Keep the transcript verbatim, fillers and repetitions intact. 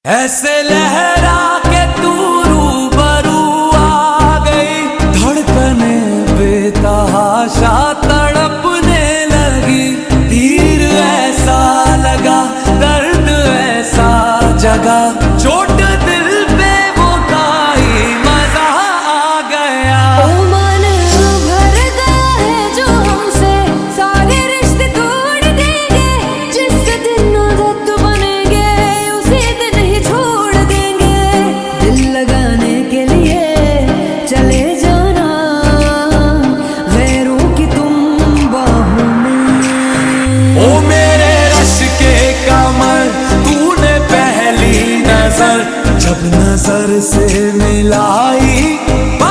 ऐसे लहरा के तू रूबरू आ गई, धड़कने बेतहाशा तड़पने लगी। तीर ऐसा लगा, दर्द ऐसा जगा, चोट दिल पे वो खाई, मजा आ गया। ओ मन भर गया है जो हमसे, सारे रिश्ते तोड़ देंगे। जिस दिन उदत बनेंगे उसी दिन ही छोड़ देंगे। दिल लगाने के लिए चले जाना गैरों की तुम बाहों में। ओ मेरे रश के कमर, तूने पहली नजर जब नजर से मिलाई।